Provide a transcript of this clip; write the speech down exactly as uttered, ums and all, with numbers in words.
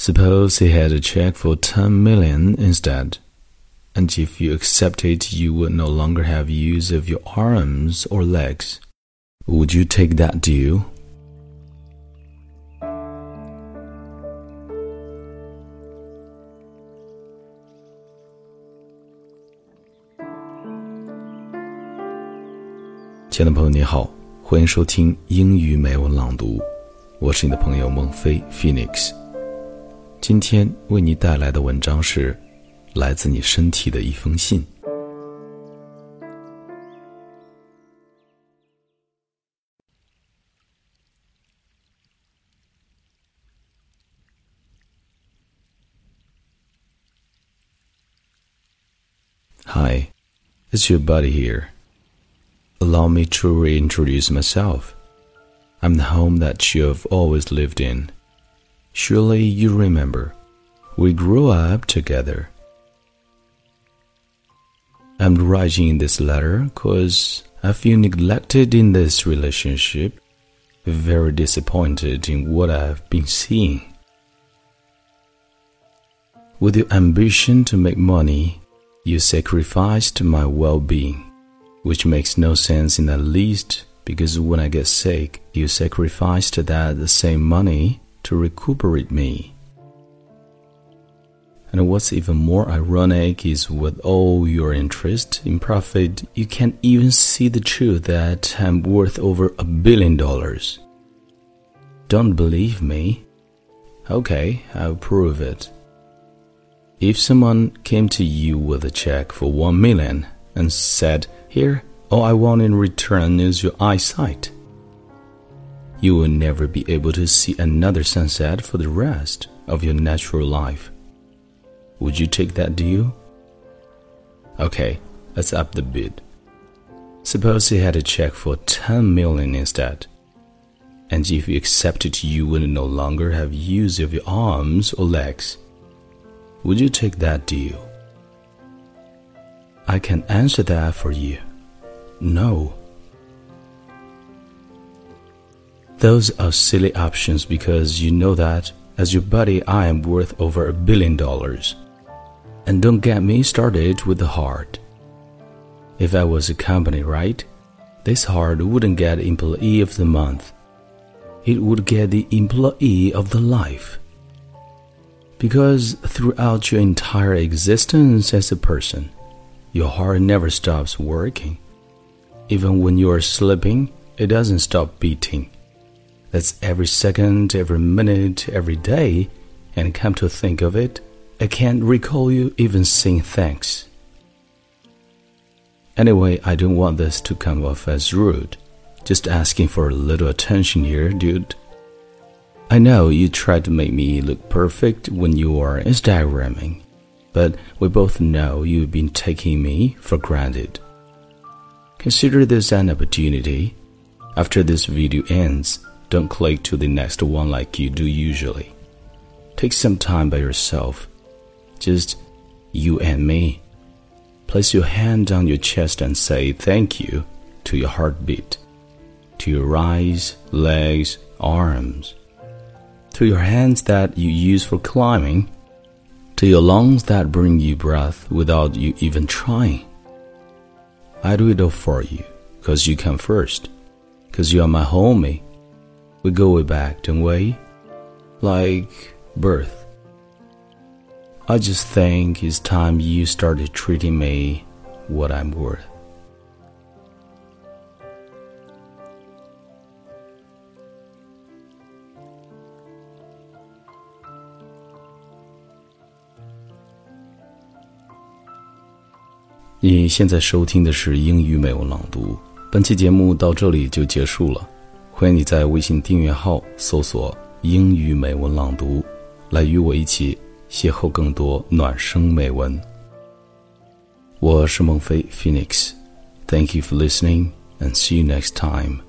Suppose he had a check for ten million instead, and if you accept it, you would no longer have use of your arms or legs. Would you take that deal?亲爱的朋友你好，欢迎收听英语美文朗读，我是你的朋友孟非 Phoenix。 今天为你带来的文章是来自你身体的一封信。Hi, it's your buddy here. Allow me to reintroduce myself. I'm the home that you have always lived in. Surely you remember, we grew up together. I'm writing this letter because I feel neglected in this relationship, very disappointed in what I've been seeing. With your ambition to make money, you sacrificed my well-being, which makes no sense in the least, because when I get sick, you sacrificed that the same money to recuperate me. And what's even more ironic is with all your interest in profit, you can't even see the truth that I'm worth over a billion dollars. Don't believe me? Okay, I'll prove it. If someone came to you with a check for one million and said, "Here, all I want in return is your eyesight," you will never be able to see another sunset for the rest of your natural life. Would you take that deal? Okay, let's up the bid. Suppose he had a check for ten million instead, and if you accept it, you will no longer have use of your arms or legs. Would you take that deal? I can answer that for you. No. Those are silly options because you know that, as your buddy, I am worth over a billion dollars. And don't get me started with the heart. If I was a company, right, this heart wouldn't get Employee of the Month. It would get the Employee of the Life. Because throughout your entire existence as a person, your heart never stops working. Even when you are sleeping, it doesn't stop beating. That's every second, every minute, every day, and come to think of it, I can't recall you even saying thanks. Anyway, I don't want this to come off as rude. Just asking for a little attention here, dude. I know you try to make me look perfect when you are Instagramming, but we both know you've been taking me for granted. Consider this an opportunity. After this video ends, don't click to the next one like you do usually. Take some time by yourself, just you and me. Place your hand on your chest and say thank you to your heartbeat, to your eyes, legs, arms, to your hands that you use for climbing, to your lungs that bring you breath without you even trying. I do it all for you, cause you come first, cause you are my homie. We go way back, don't we? Like birth. I just think it's time you started treating me what I'm worth.你现在收听的是英语美文朗读，本期节目到这里就结束了。欢迎你在微信订阅号搜索英语美文朗读，来与我一起邂逅更多暖声美文。我是孟非 Phoenix， Thank you for listening and see you next time.